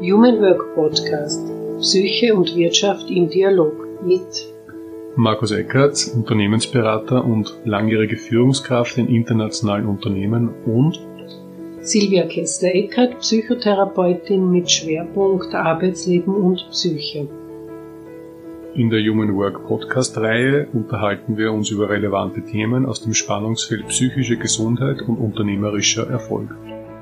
Human Work Podcast Psyche und Wirtschaft im Dialog mit Markus Eckarts, Unternehmensberater und langjährige Führungskraft in internationalen Unternehmen, und Silvia Kessler-Eckert, Psychotherapeutin mit Schwerpunkt Arbeitsleben und Psyche. In der Human Work Podcast-Reihe unterhalten wir uns über relevante Themen aus dem Spannungsfeld psychische Gesundheit und unternehmerischer Erfolg.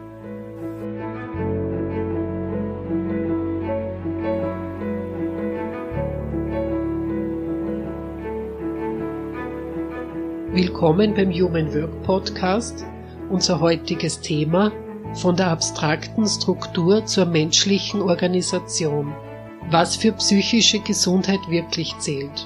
Willkommen beim Human Work Podcast. Unser heutiges Thema: von der abstrakten Struktur zur menschlichen Organisation. Was für psychische Gesundheit wirklich zählt.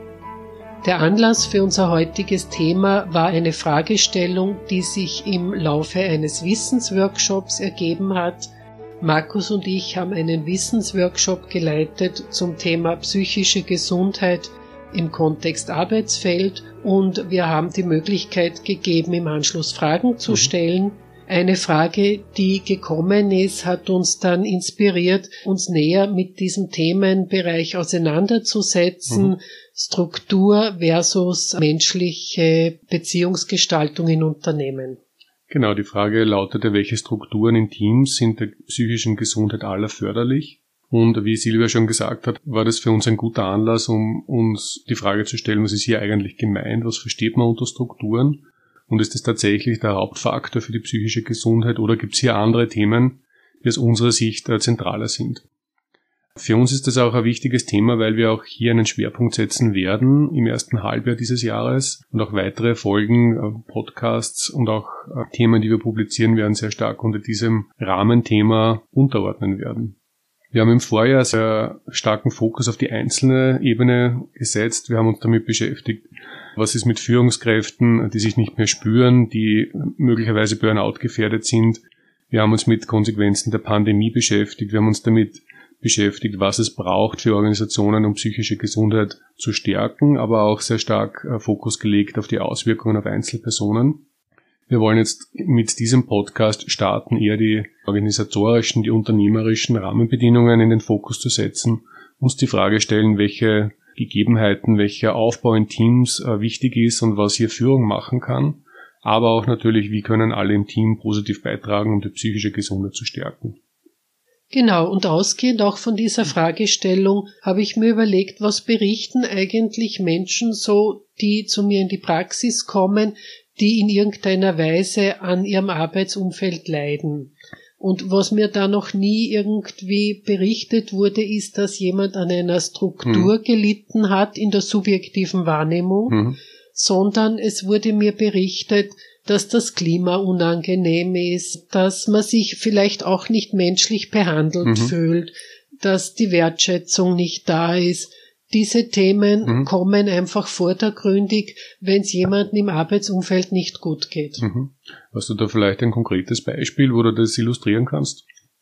Der Anlass für unser heutiges Thema war eine Fragestellung, die sich im Laufe eines Wissensworkshops ergeben hat. Markus und ich haben einen Wissensworkshop geleitet zum Thema psychische Gesundheit im Kontext Arbeitsfeld, und wir haben die Möglichkeit gegeben, im Anschluss Fragen zu stellen. Eine Frage, die gekommen ist, hat uns dann inspiriert, uns näher mit diesem Themenbereich auseinanderzusetzen. Struktur versus menschliche Beziehungsgestaltung in Unternehmen. Genau, die Frage lautete: Welche Strukturen in Teams sind der psychischen Gesundheit aller förderlich? Und wie Silvia schon gesagt hat, war das für uns ein guter Anlass, um uns die Frage zu stellen, was ist hier eigentlich gemeint, was versteht man unter Strukturen? Und ist das tatsächlich der Hauptfaktor für die psychische Gesundheit, oder gibt es hier andere Themen, die aus unserer Sicht zentraler sind? Für uns ist das auch ein wichtiges Thema, weil wir auch hier einen Schwerpunkt setzen werden im ersten Halbjahr dieses Jahres, und auch weitere Folgen, Podcasts und auch Themen, die wir publizieren werden, sehr stark unter diesem Rahmenthema unterordnen werden. Wir haben im Vorjahr sehr starken Fokus auf die einzelne Ebene gesetzt. Wir haben uns damit beschäftigt, was ist mit Führungskräften, die sich nicht mehr spüren, die möglicherweise Burnout gefährdet sind. Wir haben uns mit Konsequenzen der Pandemie beschäftigt. Wir haben uns damit beschäftigt, was es braucht für Organisationen, um psychische Gesundheit zu stärken, aber auch sehr stark Fokus gelegt auf die Auswirkungen auf Einzelpersonen. Wir wollen jetzt mit diesem Podcast starten, eher die organisatorischen, die unternehmerischen Rahmenbedingungen in den Fokus zu setzen, uns die Frage stellen, welche Gegebenheiten, welcher Aufbau in Teams wichtig ist und was hier Führung machen kann, aber auch natürlich, wie können alle im Team positiv beitragen, um die psychische Gesundheit zu stärken. Genau, und ausgehend auch von dieser Fragestellung habe ich mir überlegt, was berichten eigentlich Menschen so, die zu mir in die Praxis kommen, die in irgendeiner Weise an ihrem Arbeitsumfeld leiden. Und was mir da noch nie irgendwie berichtet wurde, ist, dass jemand an einer Struktur gelitten hat in der subjektiven Wahrnehmung, sondern es wurde mir berichtet, dass das Klima unangenehm ist, dass man sich vielleicht auch nicht menschlich behandelt fühlt, dass die Wertschätzung nicht da ist. Diese Themen kommen einfach vordergründig, wenn es jemandem im Arbeitsumfeld nicht gut geht. Hast du da vielleicht ein konkretes Beispiel, wo du das illustrieren kannst?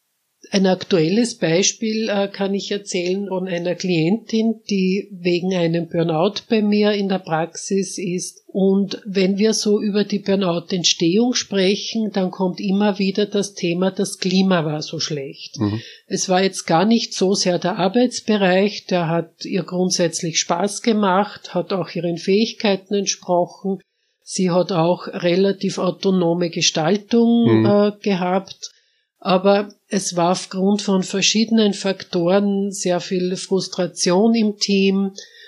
Ein aktuelles Beispiel kann ich erzählen von einer Klientin, die wegen einem Burnout bei mir in der Praxis ist. Und wenn wir so über die Burnout-Entstehung sprechen, dann kommt immer wieder das Thema, das Klima war so schlecht. Es war jetzt gar nicht so sehr der Arbeitsbereich, der hat ihr grundsätzlich Spaß gemacht, hat auch ihren Fähigkeiten entsprochen. Sie hat auch relativ autonome Gestaltung gehabt. Aber es war aufgrund von verschiedenen Faktoren sehr viel Frustration im Team,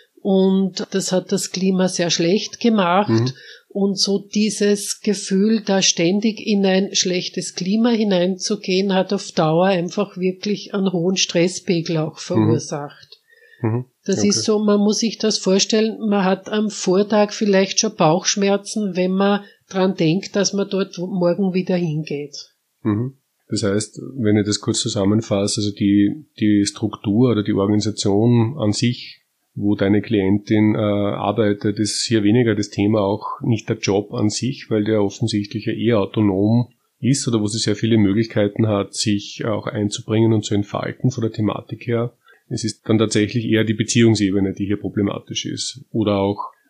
und das hat das Klima sehr schlecht gemacht. Und so dieses Gefühl, da ständig in ein schlechtes Klima hineinzugehen, hat auf Dauer einfach wirklich einen hohen Stresspegel auch verursacht. Das ist so, man muss sich das vorstellen, man hat am Vortag vielleicht schon Bauchschmerzen, wenn man dran denkt, dass man dort morgen wieder hingeht. Das heißt, wenn ich das kurz zusammenfasse, also die Struktur oder die Organisation an sich, wo deine Klientin arbeitet, ist hier weniger das Thema, auch nicht der Job an sich, weil der offensichtlich ja eher autonom ist oder wo sie sehr viele Möglichkeiten hat, sich auch einzubringen und zu entfalten von der Thematik her. Es ist dann tatsächlich eher die Beziehungsebene, die hier problematisch ist. Oder auch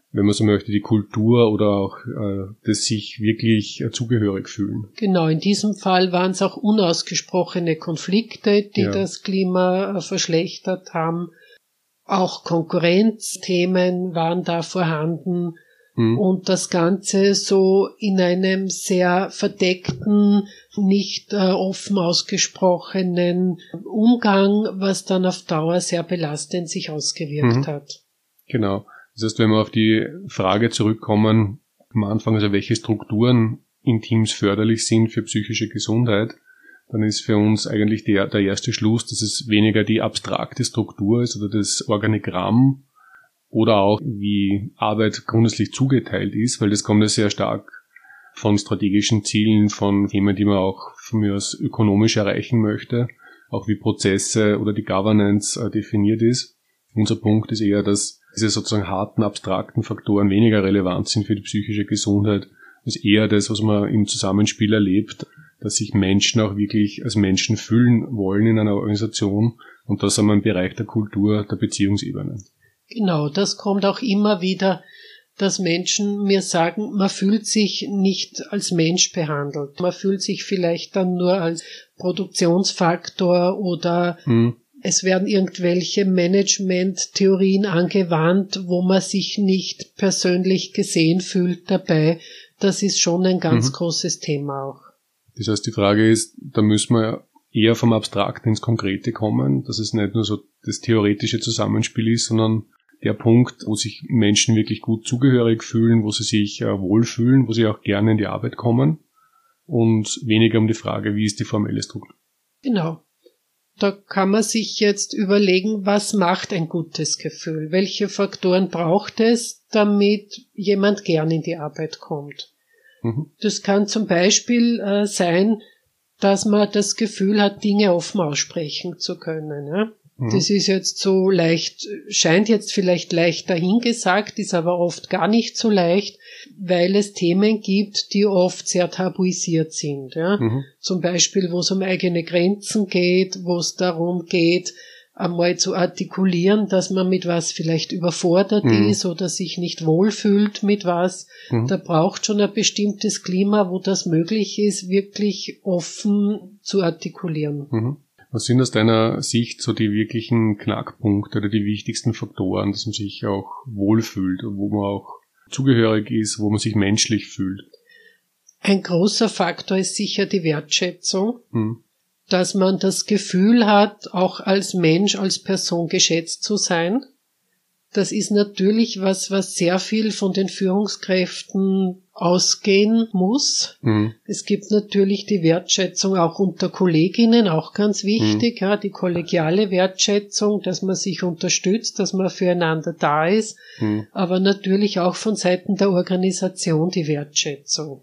wenn man so möchte, die Kultur oder auch das sich wirklich zugehörig fühlen. Genau, in diesem Fall waren es auch unausgesprochene Konflikte, die das Klima verschlechtert haben. Auch Konkurrenzthemen waren da vorhanden. Und das Ganze so in einem sehr verdeckten, nicht offen ausgesprochenen Umgang, was dann auf Dauer sehr belastend sich ausgewirkt hat. Genau. Das heißt, wenn wir auf die Frage zurückkommen, am Anfang, also welche Strukturen in Teams förderlich sind für psychische Gesundheit, dann ist für uns eigentlich der erste Schluss, dass es weniger die abstrakte Struktur ist oder das Organigramm, oder auch wie Arbeit grundsätzlich zugeteilt ist, weil das kommt ja sehr stark von strategischen Zielen, von Themen, die man auch von mir aus ökonomisch erreichen möchte, auch wie Prozesse oder die Governance definiert ist. Unser Punkt ist eher, dass diese sozusagen harten, abstrakten Faktoren weniger relevant sind für die psychische Gesundheit, als eher das, was man im Zusammenspiel erlebt, dass sich Menschen auch wirklich als Menschen fühlen wollen in einer Organisation, und das haben wir im Bereich der Kultur, der Beziehungsebene. Genau, das kommt auch immer wieder, dass Menschen mir sagen, man fühlt sich nicht als Mensch behandelt. Man fühlt sich vielleicht dann nur als Produktionsfaktor oder es werden irgendwelche Management-Theorien angewandt, wo man sich nicht persönlich gesehen fühlt dabei. Das ist schon ein ganz großes Thema auch. Das heißt, die Frage ist, da müssen wir eher vom Abstrakten ins Konkrete kommen, dass es nicht nur so das theoretische Zusammenspiel ist, sondern der Punkt, wo sich Menschen wirklich gut zugehörig fühlen, wo sie sich wohlfühlen, wo sie auch gerne in die Arbeit kommen, und weniger um die Frage, wie ist die formelle Struktur. Genau. Da kann man sich jetzt überlegen, was macht ein gutes Gefühl? Welche Faktoren braucht es, damit jemand gern in die Arbeit kommt? Das kann zum Beispiel sein, dass man das Gefühl hat, Dinge offen aussprechen zu können. Ja? Das ist jetzt so leicht, scheint jetzt vielleicht leicht dahingesagt, ist aber oft gar nicht so leicht, weil es Themen gibt, die oft sehr tabuisiert sind. Ja? Zum Beispiel, wo es um eigene Grenzen geht, wo es darum geht, einmal zu artikulieren, dass man mit was vielleicht überfordert ist oder sich nicht wohlfühlt mit was. Da braucht schon ein bestimmtes Klima, wo das möglich ist, wirklich offen zu artikulieren. Was sind aus deiner Sicht so die wirklichen Knackpunkte oder die wichtigsten Faktoren, dass man sich auch wohlfühlt und wo man auch zugehörig ist, wo man sich menschlich fühlt? Ein großer Faktor ist sicher die Wertschätzung, dass man das Gefühl hat, auch als Mensch, als Person geschätzt zu sein. Das ist natürlich was sehr viel von den Führungskräften ausgehen muss. Es gibt natürlich die Wertschätzung auch unter Kolleginnen, auch ganz wichtig, ja, die kollegiale Wertschätzung, dass man sich unterstützt, dass man füreinander da ist, aber natürlich auch von Seiten der Organisation die Wertschätzung.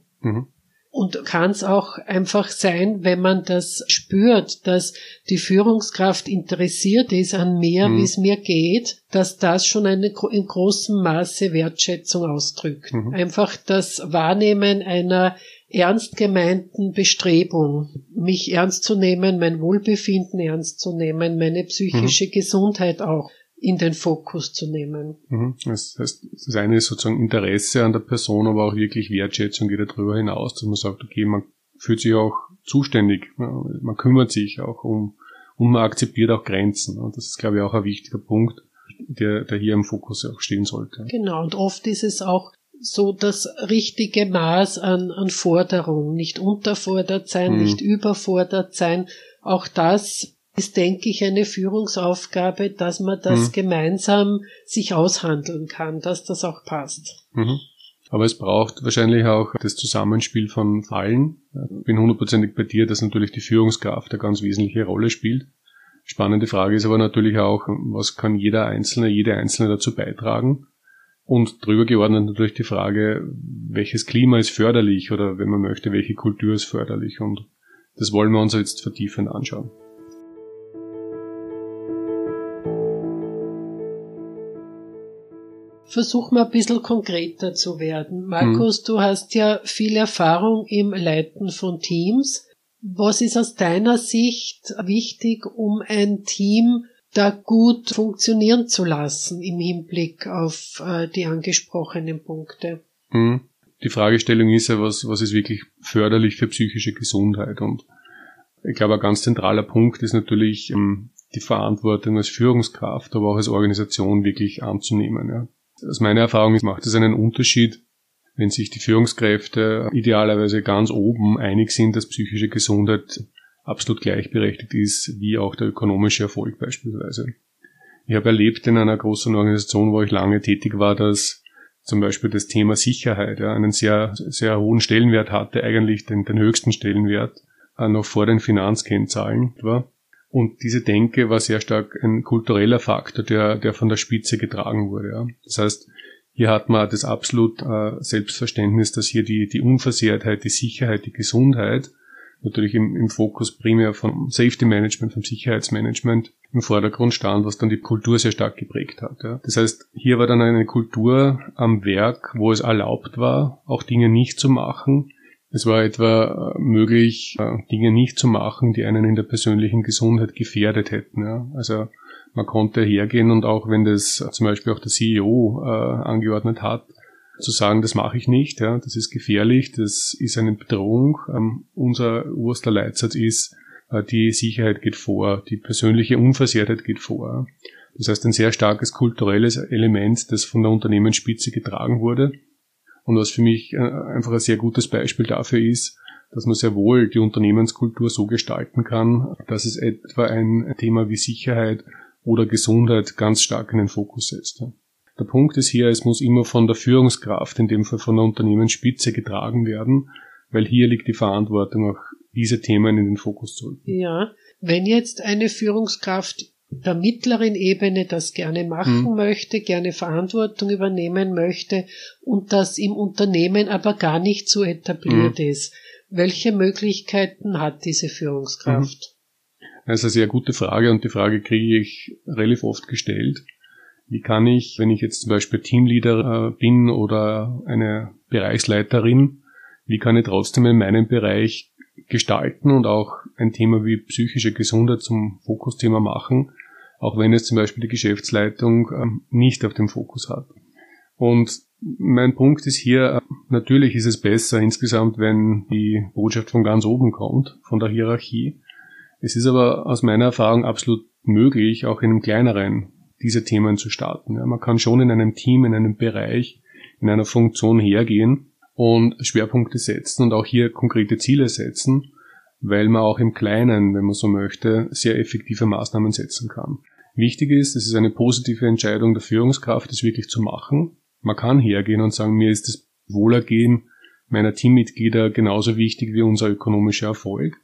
Und kann es auch einfach sein, wenn man das spürt, dass die Führungskraft interessiert ist an mir, wie es mir geht, dass das schon in großem Maße Wertschätzung ausdrückt. Einfach das Wahrnehmen einer ernst gemeinten Bestrebung, mich ernst zu nehmen, mein Wohlbefinden ernst zu nehmen, meine psychische Gesundheit auch in den Fokus zu nehmen. Das heißt, das eine ist sozusagen Interesse an der Person, aber auch wirklich Wertschätzung geht darüber hinaus, dass man sagt, okay, man fühlt sich auch zuständig, man kümmert sich auch und man akzeptiert auch Grenzen. Und das ist, glaube ich, auch ein wichtiger Punkt, der hier im Fokus auch stehen sollte. Genau, und oft ist es auch so das richtige Maß an Forderung, nicht unterfordert sein, nicht überfordert sein. Auch das ist, denke ich, eine Führungsaufgabe, dass man das gemeinsam sich aushandeln kann, dass das auch passt. Aber es braucht wahrscheinlich auch das Zusammenspiel von allen. Ich bin 100% bei dir, dass natürlich die Führungskraft eine ganz wesentliche Rolle spielt. Spannende Frage ist aber natürlich auch, was kann jede Einzelne dazu beitragen? Und drüber geordnet natürlich die Frage, welches Klima ist förderlich oder wenn man möchte, welche Kultur ist förderlich. Und das wollen wir uns jetzt vertiefend anschauen. Versuch mal ein bisschen konkreter zu werden. Markus, du hast ja viel Erfahrung im Leiten von Teams. Was ist aus deiner Sicht wichtig, um ein Team da gut funktionieren zu lassen im Hinblick auf die angesprochenen Punkte. Die Fragestellung ist ja, was ist wirklich förderlich für psychische Gesundheit? Und ich glaube, ein ganz zentraler Punkt ist natürlich die Verantwortung als Führungskraft, aber auch als Organisation wirklich anzunehmen. Ja. Aus meiner Erfahrung macht es einen Unterschied, wenn sich die Führungskräfte idealerweise ganz oben einig sind, dass psychische Gesundheit absolut gleichberechtigt ist, wie auch der ökonomische Erfolg beispielsweise. Ich habe erlebt in einer großen Organisation, wo ich lange tätig war, dass zum Beispiel das Thema Sicherheit einen sehr, sehr hohen Stellenwert hatte, eigentlich den höchsten Stellenwert, noch vor den Finanzkennzahlen war. Und diese Denke war sehr stark ein kultureller Faktor, der von der Spitze getragen wurde. Ja. Das heißt, hier hat man das absolut Selbstverständnis, dass hier die Unversehrtheit, die Sicherheit, die Gesundheit natürlich im Fokus primär vom Safety Management, vom Sicherheitsmanagement im Vordergrund stand, was dann die Kultur sehr stark geprägt hat. Ja. Das heißt, hier war dann eine Kultur am Werk, wo es erlaubt war, auch Dinge nicht zu machen. Es war etwa möglich, Dinge nicht zu machen, die einen in der persönlichen Gesundheit gefährdet hätten. Ja. Also man konnte hergehen und auch wenn das zum Beispiel auch der CEO angeordnet hat, zu sagen, das mache ich nicht, ja, das ist gefährlich, das ist eine Bedrohung. Unser oberster Leitsatz ist, die Sicherheit geht vor, die persönliche Unversehrtheit geht vor. Das heißt, ein sehr starkes kulturelles Element, das von der Unternehmensspitze getragen wurde und was für mich einfach ein sehr gutes Beispiel dafür ist, dass man sehr wohl die Unternehmenskultur so gestalten kann, dass es etwa ein Thema wie Sicherheit oder Gesundheit ganz stark in den Fokus setzt. Der Punkt ist hier, es muss immer von der Führungskraft, in dem Fall von der Unternehmensspitze, getragen werden, weil hier liegt die Verantwortung, auch diese Themen in den Fokus zu rücken. Ja, wenn jetzt eine Führungskraft der mittleren Ebene das gerne machen möchte, gerne Verantwortung übernehmen möchte und das im Unternehmen aber gar nicht so etabliert ist, welche Möglichkeiten hat diese Führungskraft? Das ist eine sehr gute Frage und die Frage kriege ich relativ oft gestellt. Wie kann ich, wenn ich jetzt zum Beispiel Teamleader bin oder eine Bereichsleiterin, wie kann ich trotzdem in meinem Bereich gestalten und auch ein Thema wie psychische Gesundheit zum Fokusthema machen, auch wenn es zum Beispiel die Geschäftsleitung nicht auf dem Fokus hat. Und mein Punkt ist hier, natürlich ist es besser insgesamt, wenn die Botschaft von ganz oben kommt, von der Hierarchie. Es ist aber aus meiner Erfahrung absolut möglich, auch in einem kleineren diese Themen zu starten. Ja, man kann schon in einem Team, in einem Bereich, in einer Funktion hergehen und Schwerpunkte setzen und auch hier konkrete Ziele setzen, weil man auch im Kleinen, wenn man so möchte, sehr effektive Maßnahmen setzen kann. Wichtig ist, es ist eine positive Entscheidung der Führungskraft, das wirklich zu machen. Man kann hergehen und sagen, mir ist das Wohlergehen meiner Teammitglieder genauso wichtig wie unser ökonomischer Erfolg.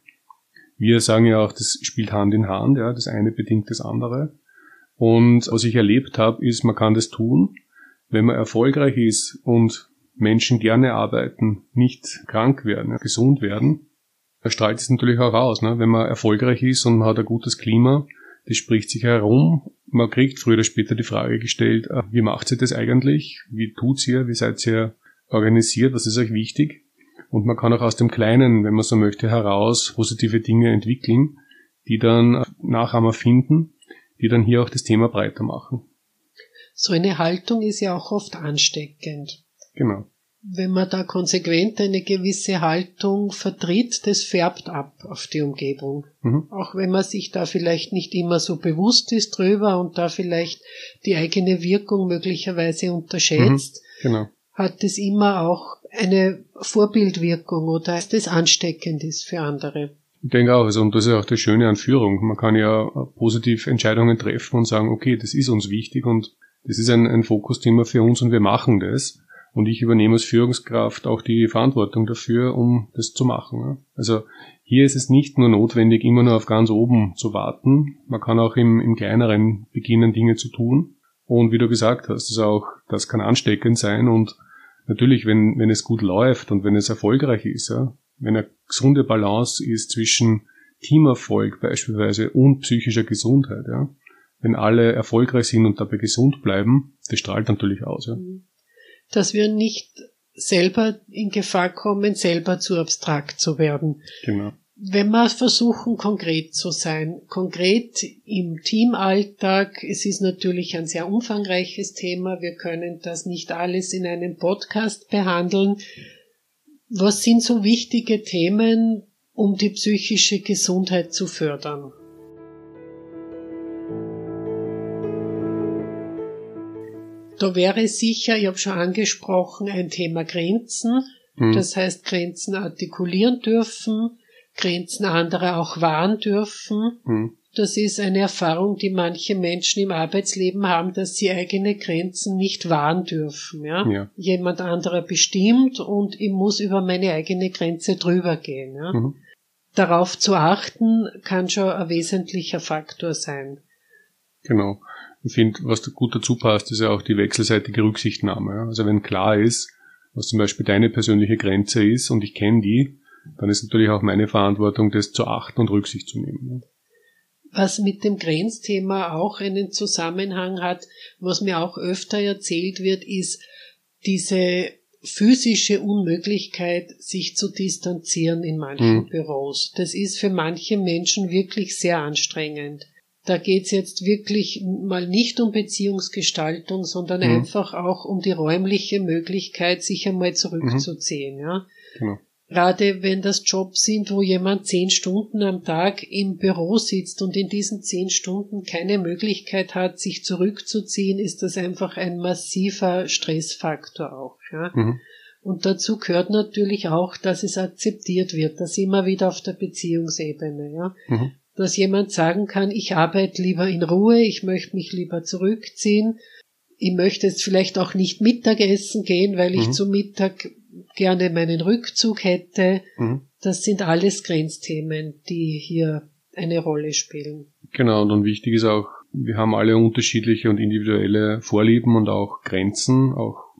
Wir sagen ja auch, das spielt Hand in Hand, ja, das eine bedingt das andere. Und was ich erlebt habe, ist, man kann das tun, wenn man erfolgreich ist und Menschen gerne arbeiten, nicht krank werden, gesund werden, da strahlt es natürlich auch aus. Ne? Wenn man erfolgreich ist und man hat ein gutes Klima, das spricht sich herum, man kriegt früher oder später die Frage gestellt, wie macht ihr das eigentlich? Wie tut's ihr? Wie seid ihr organisiert? Was ist euch wichtig? Und man kann auch aus dem Kleinen, wenn man so möchte, heraus positive Dinge entwickeln, die dann Nachahmer finden, die dann hier auch das Thema breiter machen. So eine Haltung ist ja auch oft ansteckend. Genau. Wenn man da konsequent eine gewisse Haltung vertritt, das färbt ab auf die Umgebung. Auch wenn man sich da vielleicht nicht immer so bewusst ist drüber und da vielleicht die eigene Wirkung möglicherweise unterschätzt, Genau. hat es immer auch eine Vorbildwirkung oder das ansteckend ist für andere. Ich denke auch, und das ist auch das Schöne an Führung. Man kann ja positiv Entscheidungen treffen und sagen, okay, das ist uns wichtig und das ist ein Fokusthema für uns und wir machen das. Und ich übernehme als Führungskraft auch die Verantwortung dafür, um das zu machen. Also hier ist es nicht nur notwendig, immer nur auf ganz oben zu warten. Man kann auch im Kleineren beginnen, Dinge zu tun. Und wie du gesagt hast, das kann ansteckend sein. Und natürlich, wenn es gut läuft und wenn es erfolgreich ist, ja, wenn eine gesunde Balance ist zwischen Teamerfolg beispielsweise und psychischer Gesundheit, ja, wenn alle erfolgreich sind und dabei gesund bleiben, das strahlt natürlich aus. Ja. Dass wir nicht selber in Gefahr kommen, selber zu abstrakt zu werden. Genau. Wenn wir versuchen, konkret zu sein, konkret im Teamalltag, es ist natürlich ein sehr umfangreiches Thema, wir können das nicht alles in einem Podcast behandeln. Was sind so wichtige Themen, um die psychische Gesundheit zu fördern? Da wäre sicher, ich habe schon angesprochen, ein Thema Grenzen. Das heißt, Grenzen artikulieren dürfen, Grenzen anderer auch wahren dürfen. Das ist eine Erfahrung, die manche Menschen im Arbeitsleben haben, dass sie eigene Grenzen nicht wahren dürfen. Ja? Jemand anderer bestimmt und ich muss über meine eigene Grenze drüber gehen. Ja? Darauf zu achten, kann schon ein wesentlicher Faktor sein. Genau. Ich finde, was gut dazu passt, ist ja auch die wechselseitige Rücksichtnahme. Ja? Also wenn klar ist, was zum Beispiel deine persönliche Grenze ist und ich kenne die, dann ist natürlich auch meine Verantwortung, das zu achten und Rücksicht zu nehmen. Was mit dem Grenzthema auch einen Zusammenhang hat, was mir auch öfter erzählt wird, ist diese physische Unmöglichkeit, sich zu distanzieren in manchen Büros. Das ist für manche Menschen wirklich sehr anstrengend. Da geht's jetzt wirklich mal nicht um Beziehungsgestaltung, sondern einfach auch um die räumliche Möglichkeit, sich einmal zurückzuziehen. Ja? Genau. Gerade wenn das Jobs sind, wo jemand 10 Stunden am Tag im Büro sitzt und in diesen 10 Stunden keine Möglichkeit hat, sich zurückzuziehen, ist das einfach ein massiver Stressfaktor auch. Ja? Und dazu gehört natürlich auch, dass es akzeptiert wird, dass immer wieder auf der Beziehungsebene, ja. Dass jemand sagen kann, ich arbeite lieber in Ruhe, ich möchte mich lieber zurückziehen, ich möchte jetzt vielleicht auch nicht Mittagessen gehen, weil ich zu Mittag gerne meinen Rückzug hätte. Das sind alles Grenzthemen, die hier eine Rolle spielen. Genau, und wichtig ist auch, wir haben alle unterschiedliche und individuelle Vorlieben und auch Grenzen,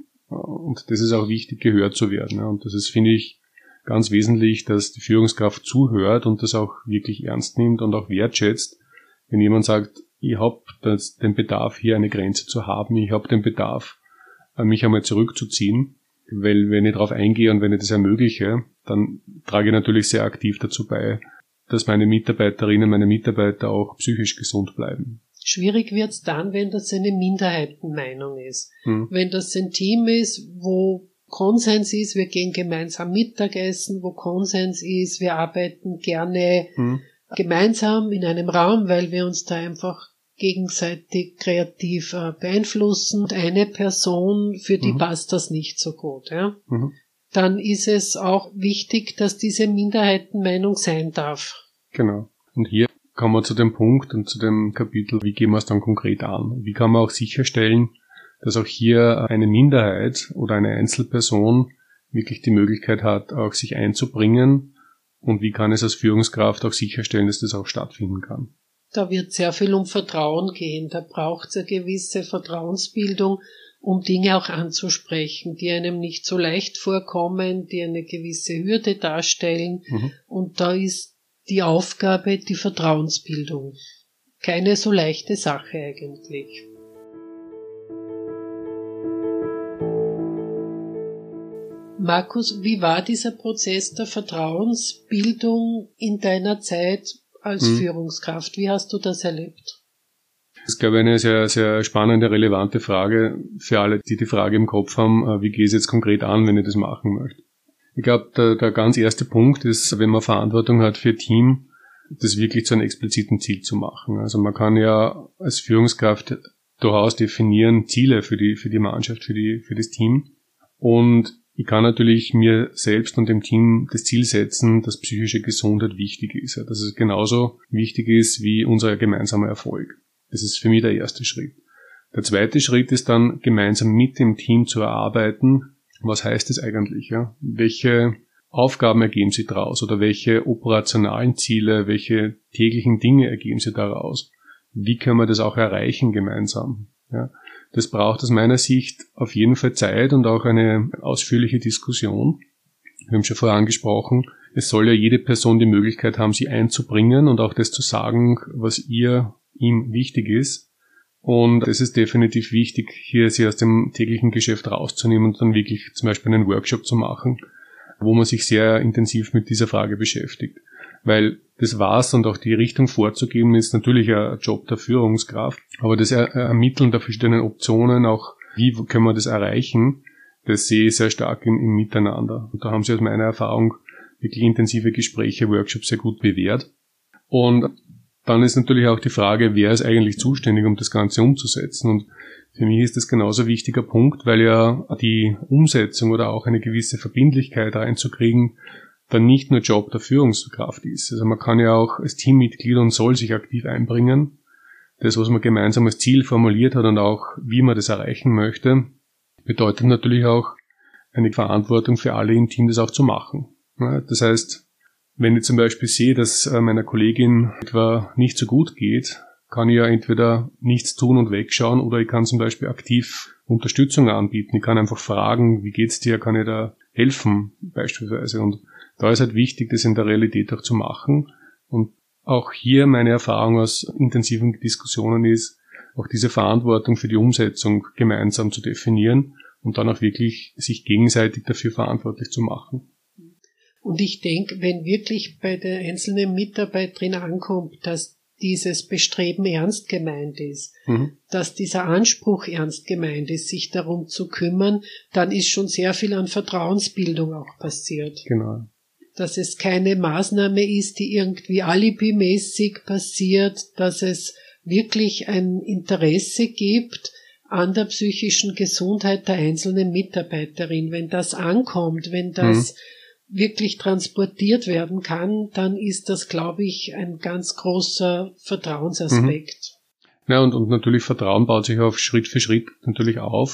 und das ist auch wichtig, gehört zu werden. Und das ist, finde ich, ganz wesentlich, dass die Führungskraft zuhört und das auch wirklich ernst nimmt und auch wertschätzt, wenn jemand sagt, ich habe den Bedarf, hier eine Grenze zu haben, ich habe den Bedarf, mich einmal zurückzuziehen, weil wenn ich darauf eingehe und wenn ich das ermögliche, dann trage ich natürlich sehr aktiv dazu bei, dass meine Mitarbeiterinnen, meine Mitarbeiter auch psychisch gesund bleiben. Schwierig wird's dann, wenn das eine Minderheitenmeinung ist. Wenn das ein Team ist, wo Konsens ist, wir gehen gemeinsam Mittagessen, wo Konsens ist, wir arbeiten gerne gemeinsam in einem Raum, weil wir uns da einfach gegenseitig kreativ beeinflussen. Und eine Person, für die passt das nicht so gut. Ja? Dann ist es auch wichtig, dass diese Minderheitenmeinung sein darf. Genau. Und hier kommen wir zu dem Punkt und zu dem Kapitel, wie gehen wir es dann konkret an? Wie kann man auch sicherstellen, dass auch hier eine Minderheit oder eine Einzelperson wirklich die Möglichkeit hat, auch sich einzubringen, und wie kann es als Führungskraft auch sicherstellen, dass das auch stattfinden kann. Da wird sehr viel um Vertrauen gehen, da braucht es eine gewisse Vertrauensbildung, um Dinge auch anzusprechen, die einem nicht so leicht vorkommen, die eine gewisse Hürde darstellen, und da ist die Aufgabe die Vertrauensbildung. Keine so leichte Sache eigentlich. Markus, wie war dieser Prozess der Vertrauensbildung in deiner Zeit als Führungskraft? Wie hast du das erlebt? Das ist, glaube ich, eine sehr, sehr spannende, relevante Frage für alle, die die Frage im Kopf haben, wie gehe ich es jetzt konkret an, wenn ich das machen möchte. Ich glaube, der ganz erste Punkt ist, wenn man Verantwortung hat für ein Team, das wirklich zu einem expliziten Ziel zu machen. Also man kann ja als Führungskraft durchaus definieren Ziele für die Mannschaft, für das Team. Und ich kann natürlich mir selbst und dem Team das Ziel setzen, dass psychische Gesundheit wichtig ist. Dass es genauso wichtig ist wie unser gemeinsamer Erfolg. Das ist für mich der erste Schritt. Der zweite Schritt ist dann, gemeinsam mit dem Team zu erarbeiten, was heißt es eigentlich? Ja? Welche Aufgaben ergeben sich daraus oder welche operationalen Ziele, welche täglichen Dinge ergeben sich daraus? Wie können wir das auch erreichen gemeinsam? Ja? Das braucht aus meiner Sicht auf jeden Fall Zeit und auch eine ausführliche Diskussion. Wir haben schon vorher angesprochen, es soll ja jede Person die Möglichkeit haben, sie einzubringen und auch das zu sagen, was ihm wichtig ist. Und es ist definitiv wichtig, hier sie aus dem täglichen Geschäft rauszunehmen und dann wirklich zum Beispiel einen Workshop zu machen, wo man sich sehr intensiv mit dieser Frage beschäftigt. weil das war's und auch die Richtung vorzugeben ist natürlich ein Job der Führungskraft. Aber das Ermitteln der verschiedenen Optionen, auch wie können wir das erreichen, das sehe ich sehr stark im Miteinander. Und da haben sich aus meiner Erfahrung wirklich intensive Gespräche, Workshops sehr gut bewährt. Und dann ist natürlich auch die Frage, wer ist eigentlich zuständig, um das Ganze umzusetzen. Und für mich ist das genauso ein wichtiger Punkt, weil ja die Umsetzung oder auch eine gewisse Verbindlichkeit reinzukriegen, dann nicht nur Job der Führungskraft ist. Also man kann ja auch als Teammitglied und soll sich aktiv einbringen. Das, was man gemeinsam als Ziel formuliert hat und auch wie man das erreichen möchte, bedeutet natürlich auch eine Verantwortung für alle im Team, das auch zu machen. Das heißt, wenn ich zum Beispiel sehe, dass meiner Kollegin etwa nicht so gut geht, kann ich ja entweder nichts tun und wegschauen oder ich kann zum Beispiel aktiv Unterstützung anbieten. Ich kann einfach fragen, wie geht's dir, kann ich da helfen beispielsweise. Und da ist halt wichtig, das in der Realität auch zu machen. Und auch hier meine Erfahrung aus intensiven Diskussionen ist, auch diese Verantwortung für die Umsetzung gemeinsam zu definieren und dann auch wirklich sich gegenseitig dafür verantwortlich zu machen. Und ich denke, wenn wirklich bei der einzelnen Mitarbeiterin ankommt, dass dieses Bestreben ernst gemeint ist, dass dieser Anspruch ernst gemeint ist, sich darum zu kümmern, dann ist schon sehr viel an Vertrauensbildung auch passiert. Genau. Dass es keine Maßnahme ist, die irgendwie alibimäßig passiert, dass es wirklich ein Interesse gibt an der psychischen Gesundheit der einzelnen Mitarbeiterin. Wenn das ankommt, wenn das wirklich transportiert werden kann, dann ist das, glaube ich, ein ganz großer Vertrauensaspekt. Ja, und natürlich Vertrauen baut sich auf Schritt für Schritt natürlich auf.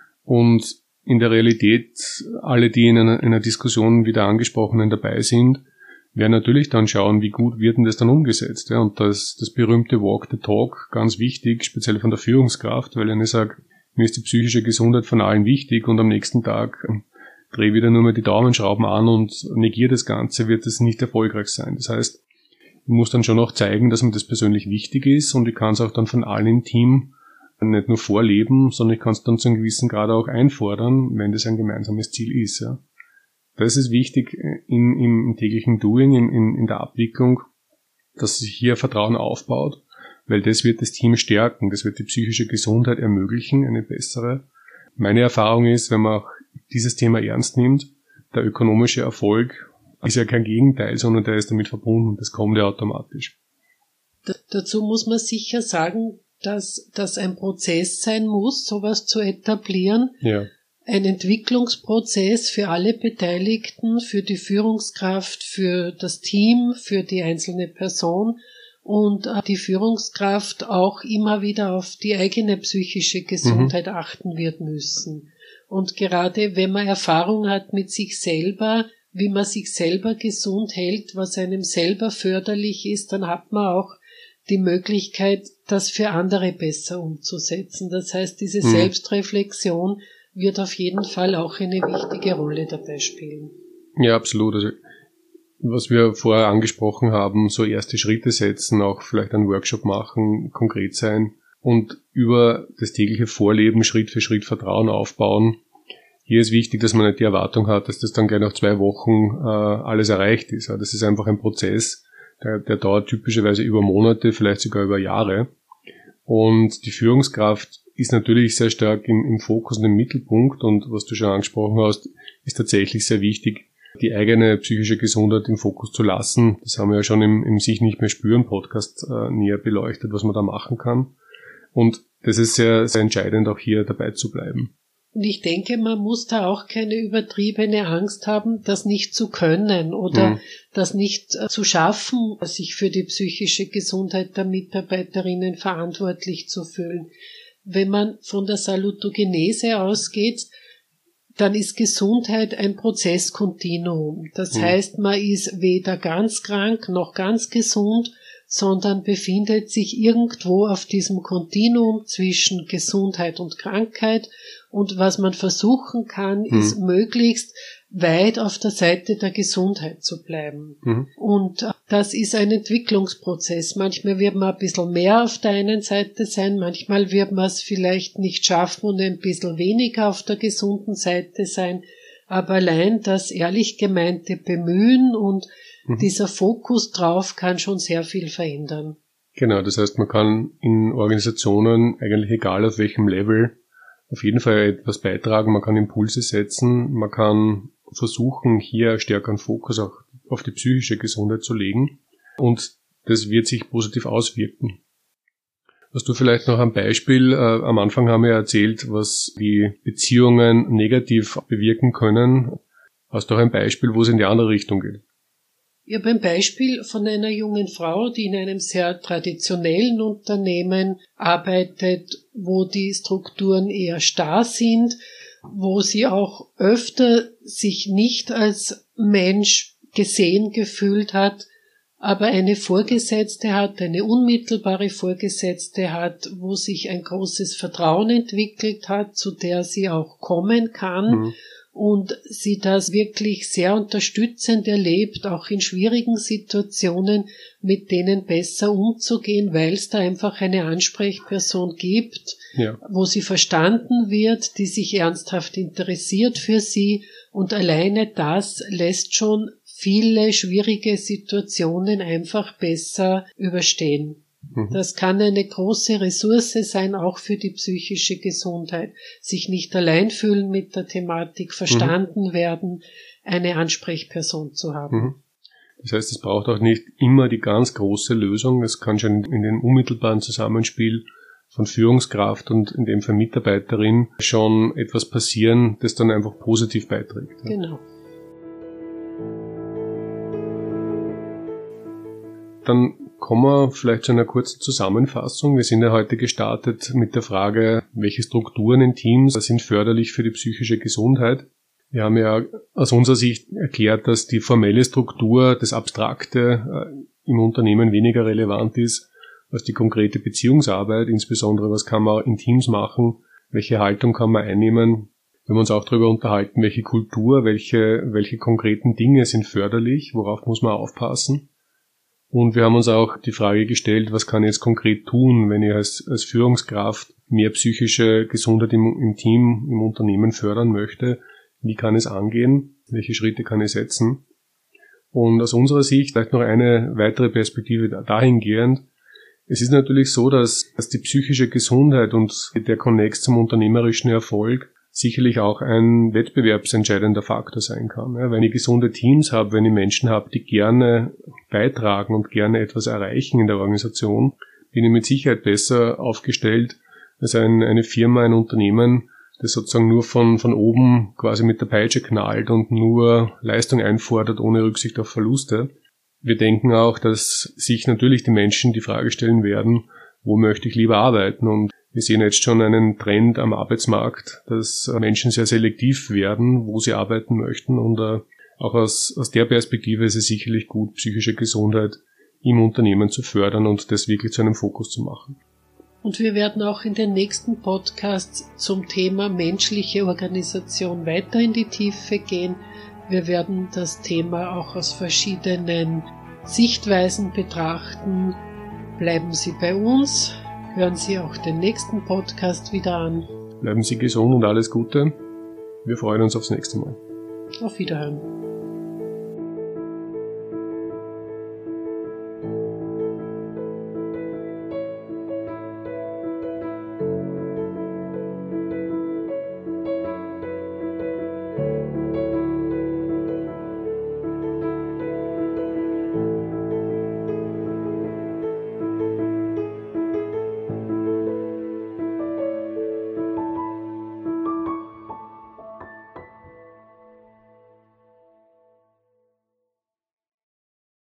Und in der Realität, alle, die in einer Diskussion wie der angesprochenen dabei sind, werden natürlich dann schauen, wie gut wird denn das dann umgesetzt. Ja? Und das berühmte Walk the Talk, ganz wichtig, speziell von der Führungskraft, weil ich sage, mir ist die psychische Gesundheit von allen wichtig und am nächsten Tag drehe wieder nur mal die Daumenschrauben an und negiere das Ganze, wird es nicht erfolgreich sein. Das heißt, ich muss dann schon auch zeigen, dass mir das persönlich wichtig ist und ich kann es auch dann von allen im Team nicht nur vorleben, sondern ich kann es dann zu einem gewissen Grad auch einfordern, wenn das ein gemeinsames Ziel ist. Ja. Das ist wichtig im täglichen Doing, in der Abwicklung, dass sich hier Vertrauen aufbaut, weil das wird das Team stärken, das wird die psychische Gesundheit ermöglichen, eine bessere. Meine Erfahrung ist, wenn man auch dieses Thema ernst nimmt, der ökonomische Erfolg ist ja kein Gegenteil, sondern der ist damit verbunden, das kommt ja automatisch. Dazu muss man sicher sagen, dass das ein Prozess sein muss, sowas zu etablieren. Ja. Ein Entwicklungsprozess für alle Beteiligten, für die Führungskraft, für das Team, für die einzelne Person und die Führungskraft auch immer wieder auf die eigene psychische Gesundheit achten wird müssen. Und gerade wenn man Erfahrung hat mit sich selber, wie man sich selber gesund hält, was einem selber förderlich ist, dann hat man auch die Möglichkeit, das für andere besser umzusetzen. Das heißt, diese Selbstreflexion wird auf jeden Fall auch eine wichtige Rolle dabei spielen. Ja, absolut. Also, was wir vorher angesprochen haben, so erste Schritte setzen, auch vielleicht einen Workshop machen, konkret sein und über das tägliche Vorleben Schritt für Schritt Vertrauen aufbauen. Hier ist wichtig, dass man nicht die Erwartung hat, dass das dann gleich nach 2 Wochen alles erreicht ist. Das ist einfach ein Prozess, der dauert typischerweise über Monate, vielleicht sogar über Jahre. Und die Führungskraft ist natürlich sehr stark im Fokus und im Mittelpunkt. Und was du schon angesprochen hast, ist tatsächlich sehr wichtig, die eigene psychische Gesundheit im Fokus zu lassen. Das haben wir ja schon im Sich nicht mehr spüren Podcast näher beleuchtet, was man da machen kann. Und das ist sehr, sehr entscheidend, auch hier dabei zu bleiben. Und ich denke, man muss da auch keine übertriebene Angst haben, das nicht zu können oder das nicht zu schaffen, sich für die psychische Gesundheit der Mitarbeiterinnen verantwortlich zu fühlen. Wenn man von der Salutogenese ausgeht, dann ist Gesundheit ein Prozesskontinuum. Das heißt, man ist weder ganz krank noch ganz gesund, sondern befindet sich irgendwo auf diesem Kontinuum zwischen Gesundheit und Krankheit. Und was man versuchen kann, ist möglichst weit auf der Seite der Gesundheit zu bleiben. Und das ist ein Entwicklungsprozess. Manchmal wird man ein bisschen mehr auf der einen Seite sein, manchmal wird man es vielleicht nicht schaffen und ein bisschen weniger auf der gesunden Seite sein. Aber allein das ehrlich gemeinte Bemühen und Dieser Fokus drauf kann schon sehr viel verändern. Genau, das heißt, man kann in Organisationen, eigentlich egal auf welchem Level, auf jeden Fall etwas beitragen, man kann Impulse setzen, man kann versuchen, hier stärkeren Fokus auch auf die psychische Gesundheit zu legen und das wird sich positiv auswirken. Hast du vielleicht noch ein Beispiel? Am Anfang haben wir ja erzählt, was die Beziehungen negativ bewirken können. Hast du auch ein Beispiel, wo es in die andere Richtung geht? Ich habe ein Beispiel von einer jungen Frau, die in einem sehr traditionellen Unternehmen arbeitet, wo die Strukturen eher starr sind, wo sie auch öfter sich nicht als Mensch gesehen gefühlt hat, aber eine Vorgesetzte hat, eine unmittelbare Vorgesetzte hat, wo sich ein großes Vertrauen entwickelt hat, zu der sie auch kommen kann und sie das wirklich sehr unterstützend erlebt, auch in schwierigen Situationen mit denen besser umzugehen, weil es da einfach eine Ansprechperson gibt, wo sie verstanden wird, die sich ernsthaft interessiert für sie und alleine das lässt schon viele schwierige Situationen einfach besser überstehen. Das kann eine große Ressource sein, auch für die psychische Gesundheit. Sich nicht allein fühlen mit der Thematik, verstanden werden, eine Ansprechperson zu haben. Das heißt, es braucht auch nicht immer die ganz große Lösung. Es kann schon in dem unmittelbaren Zusammenspiel von Führungskraft und in dem Fall Mitarbeiterin schon etwas passieren, das dann einfach positiv beiträgt. Genau. Dann kommen wir vielleicht zu einer kurzen Zusammenfassung. Wir sind ja heute gestartet mit der Frage, welche Strukturen in Teams sind förderlich für die psychische Gesundheit. Wir haben ja aus unserer Sicht erklärt, dass die formelle Struktur, das Abstrakte im Unternehmen weniger relevant ist als die konkrete Beziehungsarbeit, insbesondere was kann man in Teams machen, welche Haltung kann man einnehmen. Wir haben uns auch darüber unterhalten, welche Kultur, welche konkreten Dinge sind förderlich, worauf muss man aufpassen. Und wir haben uns auch die Frage gestellt, was kann ich jetzt konkret tun, wenn ich als Führungskraft mehr psychische Gesundheit im Team, im Unternehmen fördern möchte. Wie kann es angehen? Welche Schritte kann ich setzen? Und aus unserer Sicht vielleicht noch eine weitere Perspektive dahingehend. Es ist natürlich so, dass die psychische Gesundheit und der Konnex zum unternehmerischen Erfolg sicherlich auch ein wettbewerbsentscheidender Faktor sein kann. Wenn ich gesunde Teams habe, wenn ich Menschen habe, die gerne beitragen und gerne etwas erreichen in der Organisation, bin ich mit Sicherheit besser aufgestellt als eine Firma, ein Unternehmen, das sozusagen nur von oben quasi mit der Peitsche knallt und nur Leistung einfordert, ohne Rücksicht auf Verluste. Wir denken auch, dass sich natürlich die Menschen die Frage stellen werden, wo möchte ich lieber arbeiten? Und wir sehen jetzt schon einen Trend am Arbeitsmarkt, dass Menschen sehr selektiv werden, wo sie arbeiten möchten. Und auch aus der Perspektive ist es sicherlich gut, psychische Gesundheit im Unternehmen zu fördern und das wirklich zu einem Fokus zu machen. Und wir werden auch in den nächsten Podcasts zum Thema menschliche Organisation weiter in die Tiefe gehen. Wir werden das Thema auch aus verschiedenen Sichtweisen betrachten. Bleiben Sie bei uns, hören Sie auch den nächsten Podcast wieder an. Bleiben Sie gesund und alles Gute. Wir freuen uns aufs nächste Mal. Auf Wiederhören.